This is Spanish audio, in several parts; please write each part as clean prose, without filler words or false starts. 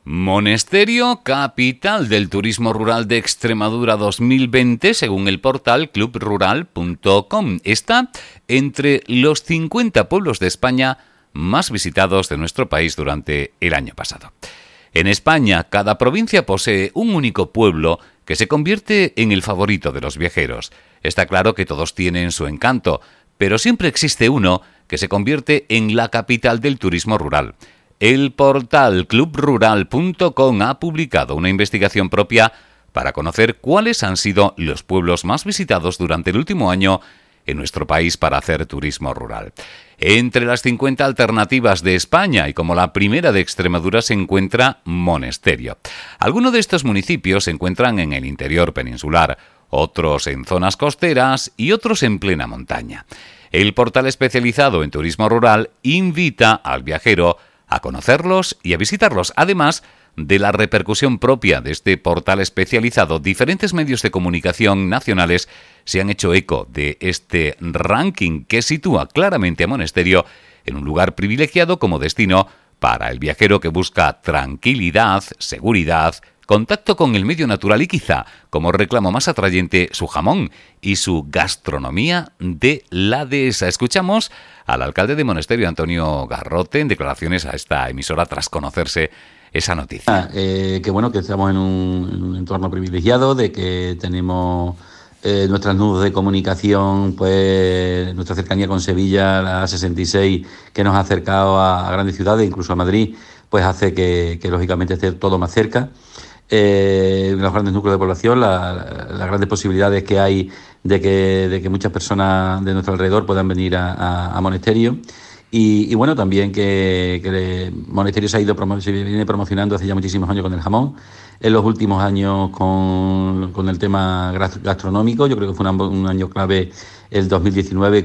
Monesterio, capital del turismo rural de Extremadura 2020, según el portal clubrural.com. Está entre los 50 pueblos de España más visitados de nuestro país durante el año pasado. En España, cada provincia posee un único pueblo que se convierte en el favorito de los viajeros. Está claro que todos tienen su encanto, pero siempre existe uno que se convierte en la capital del turismo rural. El portal clubrural.com ha publicado una investigación propia para conocer cuáles han sido los pueblos más visitados durante el último año en nuestro país para hacer turismo rural. Entre las 50 alternativas de España y como la primera de Extremadura se encuentra Monesterio. Algunos de estos municipios se encuentran en el interior peninsular, otros en zonas costeras y otros en plena montaña. El portal especializado en turismo rural invita al viajero a conocerlos y a visitarlos. Además de la repercusión propia de este portal especializado, diferentes medios de comunicación nacionales se han hecho eco de este ranking que sitúa claramente a Monesterio en un lugar privilegiado como destino para el viajero que busca tranquilidad, seguridad, contacto con el medio natural y quizá, como reclamo más atrayente, su jamón y su gastronomía de la dehesa. Escuchamos al alcalde de Monesterio, Antonio Garrote, en declaraciones a esta emisora tras conocerse esa noticia. Que bueno, que estamos en un entorno privilegiado, de que tenemos nuestras nudos de comunicación, pues nuestra cercanía con Sevilla, la A66, que nos ha acercado a grandes ciudades, incluso a Madrid, pues hace que lógicamente esté todo más cerca. Los grandes núcleos de población, las grandes posibilidades que hay de que muchas personas de nuestro alrededor puedan venir a Monesterio. Y bueno, también que Monesterio se viene promocionando hace ya muchísimos años con el jamón. En los últimos años con el tema gastronómico, yo creo que fue un año clave el 2019,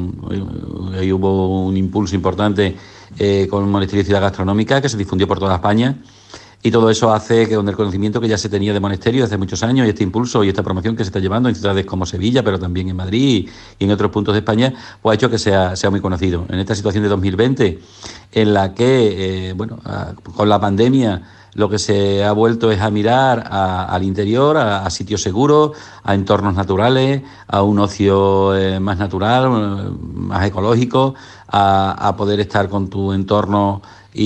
ahí hubo un impulso importante con Monesterio Ciudad Gastronómica, que se difundió por toda España. Y todo eso hace que con el conocimiento que ya se tenía de Monesterio hace muchos años y este impulso y esta promoción que se está llevando en ciudades como Sevilla, pero también en Madrid y en otros puntos de España, pues ha hecho que sea muy conocido. En esta situación de 2020, en la que, con la pandemia, lo que se ha vuelto es a mirar al interior, a sitios seguros, a entornos naturales, a un ocio más natural, más ecológico, a poder estar con tu entorno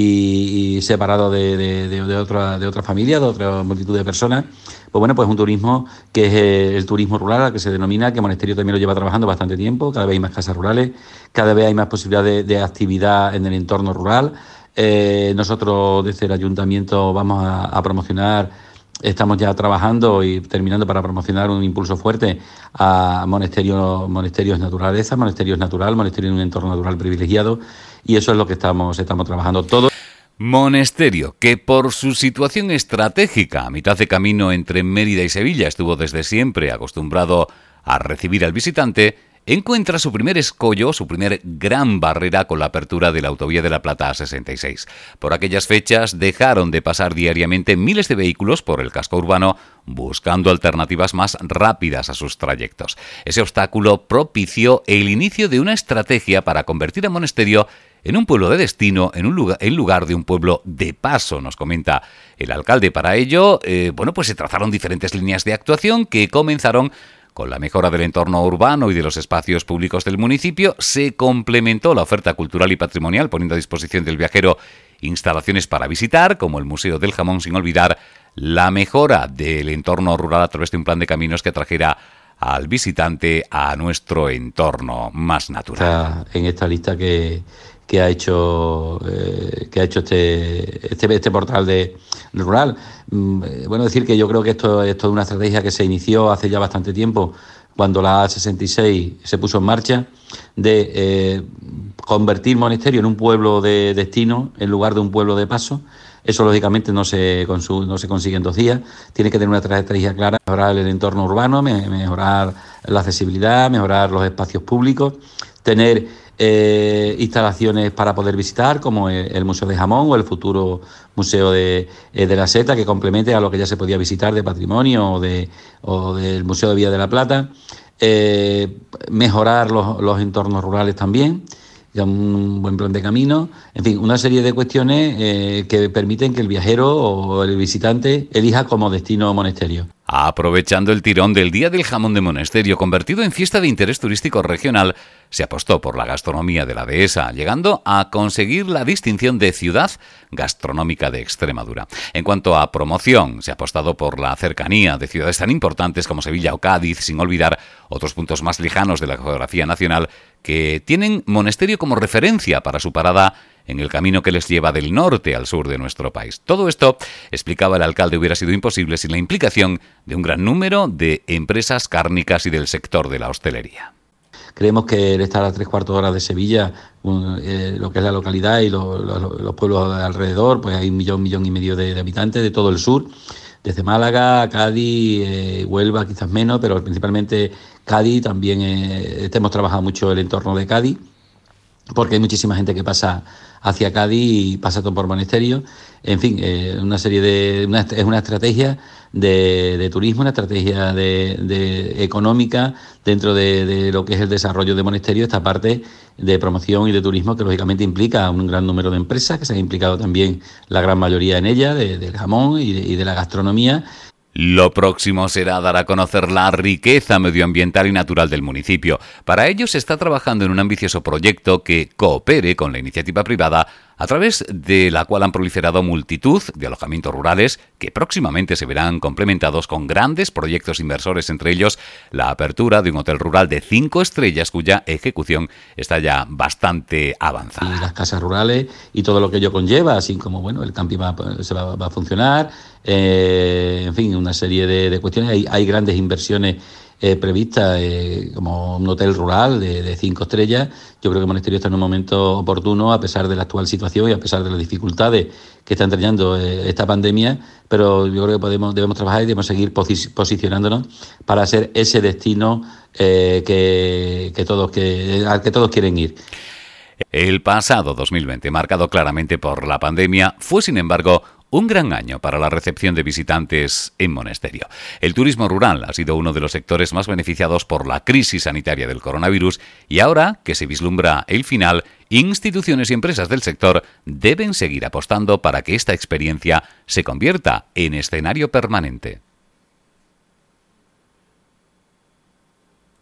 y separado de otra familia, de otra multitud de personas. Pues bueno, pues un turismo que es el turismo rural, al que se denomina, que Monesterio también lo lleva trabajando bastante tiempo. Cada vez hay más casas rurales, cada vez hay más posibilidades de actividad en el entorno rural. Nosotros desde el ayuntamiento vamos a promocionar, estamos ya trabajando y terminando para promocionar un impulso fuerte a Monesterio es naturaleza, Monesterio es natural, Monesterio en un entorno natural privilegiado, y eso es lo que estamos trabajando todos. Monesterio, que por su situación estratégica a mitad de camino entre Mérida y Sevilla estuvo desde siempre acostumbrado a recibir al visitante, encuentra su primer escollo, su primer gran barrera con la apertura de la autovía de la Plata A66. Por aquellas fechas dejaron de pasar diariamente miles de vehículos por el casco urbano buscando alternativas más rápidas a sus trayectos. Ese obstáculo propició el inicio de una estrategia para convertir a Monesterio en un pueblo de destino, en lugar de un pueblo de paso, nos comenta el alcalde. Para ello, pues se trazaron diferentes líneas de actuación que comenzaron con la mejora del entorno urbano y de los espacios públicos del municipio. Se complementó la oferta cultural y patrimonial, poniendo a disposición del viajero instalaciones para visitar, como el Museo del Jamón, sin olvidar la mejora del entorno rural a través de un plan de caminos que trajera al visitante a nuestro entorno más natural. En esta lista que ha hecho este portal de rural. Bueno, decir que yo creo que esto es toda una estrategia que se inició hace ya bastante tiempo, cuando la A66 se puso en marcha, de convertir Monesterio en un pueblo de destino en lugar de un pueblo de paso. Eso lógicamente no se consigue en 2 días. Tiene que tener una estrategia clara: mejorar el entorno urbano, mejorar la accesibilidad, mejorar los espacios públicos, tener instalaciones para poder visitar, como el Museo de Jamón o el futuro Museo de la Seta, que complemente a lo que ya se podía visitar de patrimonio o del Museo de Villa de la Plata. Mejorar los entornos rurales también. ya un buen plan de camino, en fin, una serie de cuestiones que permiten que el viajero o el visitante elija como destino Monesterio. Aprovechando el tirón del Día del Jamón de Monesterio, convertido en fiesta de interés turístico regional, se apostó por la gastronomía de la dehesa, llegando a conseguir la distinción de Ciudad Gastronómica de Extremadura. En cuanto a promoción, se ha apostado por la cercanía de ciudades tan importantes como Sevilla o Cádiz, sin olvidar otros puntos más lejanos de la geografía nacional que tienen Monesterio como referencia para su parada en el camino que les lleva del norte al sur de nuestro país. Todo esto, explicaba el alcalde, hubiera sido imposible sin la implicación de un gran número de empresas cárnicas y del sector de la hostelería. Creemos que el estar a 3/4 horas de Sevilla, lo que es la localidad y los pueblos alrededor, pues hay un millón y medio de habitantes de todo el sur, desde Málaga, Cádiz, Huelva quizás menos, pero principalmente Cádiz. También hemos trabajado mucho el entorno de Cádiz, porque hay muchísima gente que pasa hacia Cádiz y pasa todo por Monesterio. En fin, es una estrategia de turismo, una estrategia de económica dentro de lo que es el desarrollo de Monesterio, esta parte de promoción y de turismo que lógicamente implica un gran número de empresas, que se han implicado también la gran mayoría en ella, del jamón y de la gastronomía. Lo próximo será dar a conocer la riqueza medioambiental y natural del municipio. Para ello se está trabajando en un ambicioso proyecto que coopere con la iniciativa privada, a través de la cual han proliferado multitud de alojamientos rurales que próximamente se verán complementados con grandes proyectos inversores, entre ellos la apertura de un hotel rural de 5 estrellas cuya ejecución está ya bastante avanzada. Y las casas rurales y todo lo que ello conlleva, así como bueno, el camping va a funcionar, en fin, una serie de cuestiones. Hay grandes inversiones previstas, como un hotel rural de 5 estrellas. Yo creo que Monesterio está en un momento oportuno, a pesar de la actual situación y a pesar de las dificultades que está trayendo esta pandemia, pero yo creo que debemos trabajar y debemos seguir posicionándonos para ser ese destino al que todos quieren ir. El pasado 2020, marcado claramente por la pandemia, fue sin embargo un gran año para la recepción de visitantes en Monesterio. El turismo rural ha sido uno de los sectores más beneficiados por la crisis sanitaria del coronavirus y ahora que se vislumbra el final, instituciones y empresas del sector deben seguir apostando para que esta experiencia se convierta en escenario permanente.